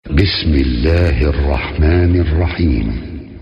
بسم الله الرحمن الرحيم.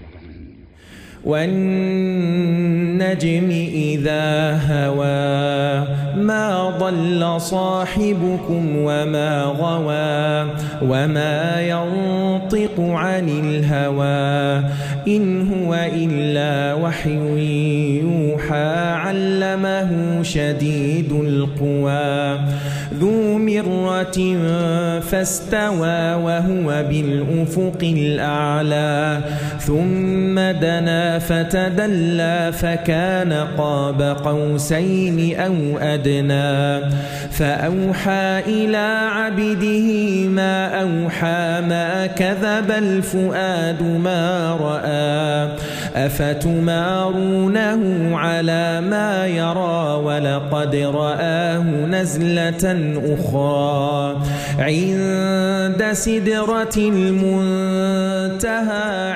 والنجم إذا هوى ما ضل صاحبكم وما غوى وما ينطق عن الهوى إن هو إلا وحي يوحى علمه شديد القوى ذو مرة فاستوى وهو بالأفق الأعلى ثم دنا فتدلى فكان قاب قوسين أو أدنى فأوحى إلى عبده ما أوحى ما كذب الفؤاد ما رأى أفتمارونه على ما يرى ولقد رآه نزلة أخرى عند سدرة المنتهى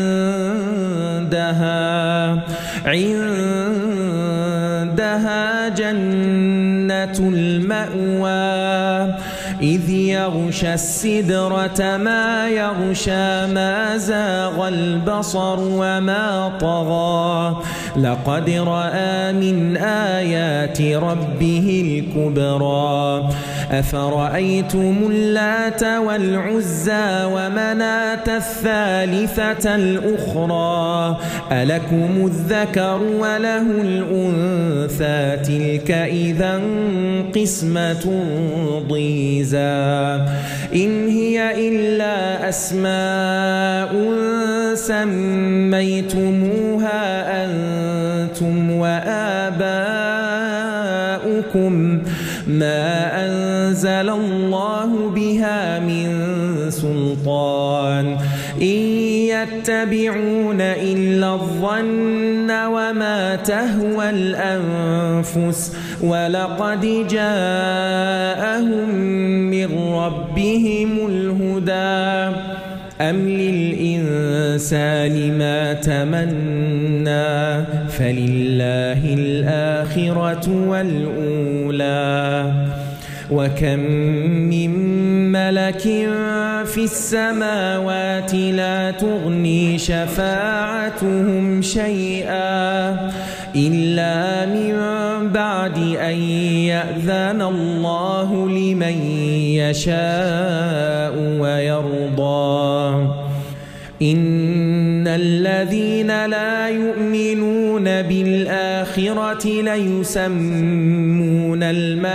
عندها جنة المأوى إذ يغشى السدرة ما يغشى ما زاغ البصر وما طغى لقد رأى من آيات ربه الكبرى أفرأيتم اللات والعزى ومناة الثالثة الأخرى ألكم الذكر وله الأنثى تلك إذا قسمة ضيزى إن هي إلا أسماء سميتموها أنتم وآباؤكم ما أنزل الله بها من سلطان إن يتبعون إلا الظن وما تهوى الأنفس ولقد جاءهم من ربهم الهدى أم للإنسان ما تمنى فلله الآخرة والأولى وكم من ملك في السماوات لا تغني شفاعتهم شيئا إلا من بعد أن يأذن الله لمن يشاء ويرضى إن الذين لا يؤمنون بالآخرة ليسمون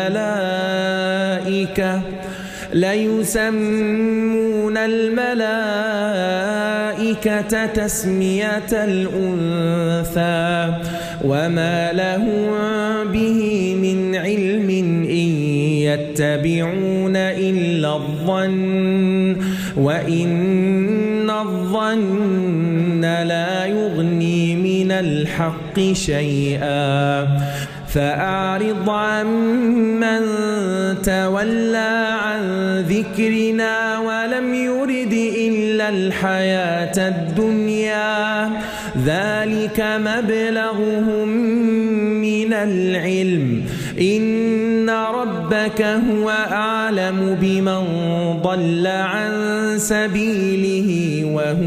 الملائكة تسمية الأنثى وما لهم به من علم إن يتبعون إلا الظن وإن الظن لا يغني من الحق شيئا فأعرض عمن تولى عن ذكرنا ولم يرد إلا الحياة الدنيا ذلك مبلغهم من العلم إن ربك هو أعلم بمن ضل عن سبيله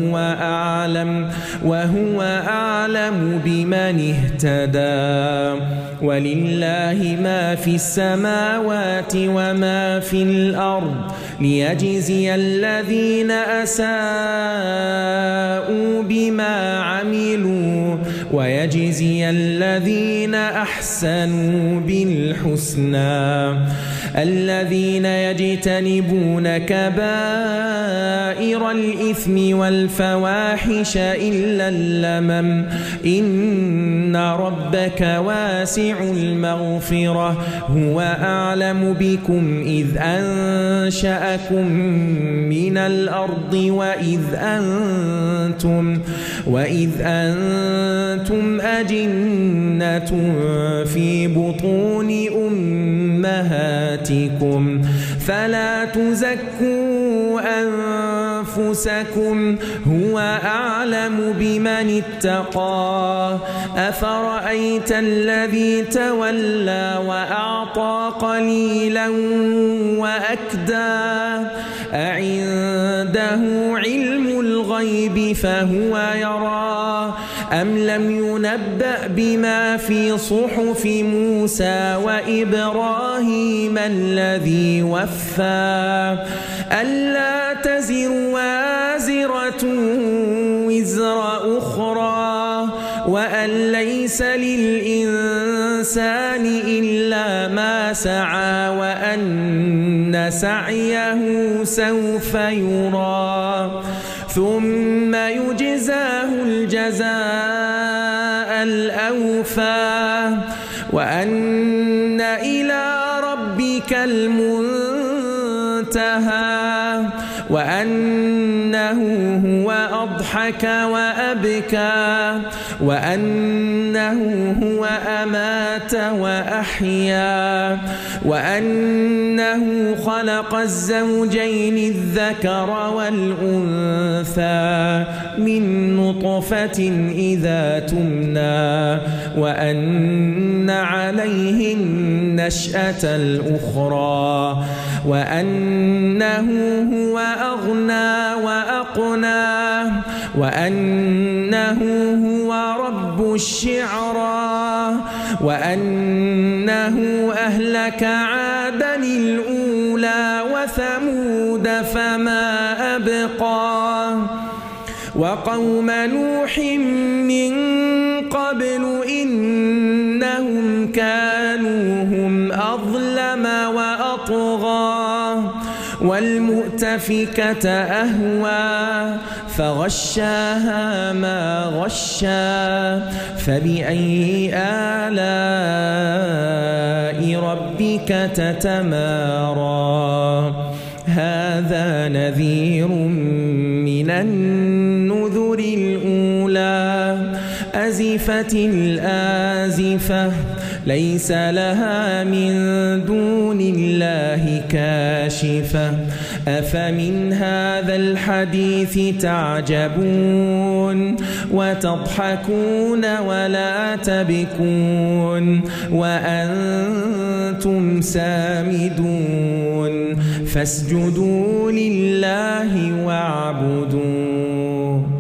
وهو أعلم بمن اهتدى ولله ما في السماوات وما في الأرض ليجزي الذين أساءوا بما عملوا ويجزي الذين أحسنوا بالحسنى الذين يجتنبون كبائر الإثم والفواحش إلا اللمم إن ربك واسع المغفرة هو أعلم بكم إذ أنشأكم من الأرض وإذ أنتم أجنة في بطون أمهاتكم فلا تزكوا أنفسكم هو أعلم بمن اتقى أفرأيت الذي تولى وأعطى قليلا وأكدى أعنده علم الغيب فهو يرى أم لم ينبأ بما في صحف موسى وإبراهيم الذي وفى ألا تزر وازرة وزر أخرى وأن ليس للإنسان إلا ما سعى وأن سعيه سوف يرى ثم يجزاه الجزاء الأوفى وأن إلى ربك المنتهى وأنه هو أضحك وأبكى وأنه هو أمات وأحيا وأنه خلق الزوجين الذكر والأنثى من نطفة إذا تمنى وأن عليه النشأة الأخرى وأنه هو أغنى وأقنى وأنه هو رب الشعرى وأنه أهلك عادا الأولى وثمود فما أبقى وقوم نوح من قبل إنهم كانوا هم أظلم وأطغى والمؤتفكة أهوى فغشاها ما غشا فبأي آلاء ربك تتمارى هذا نذير من النذر الأولى أزفت الآزفة ليس لها من دون الله كاشفة أفمن هذا الحديث تعجبون وتضحكون ولا تبكون وأنتم سامدون فاسجدوا لله واعبدوا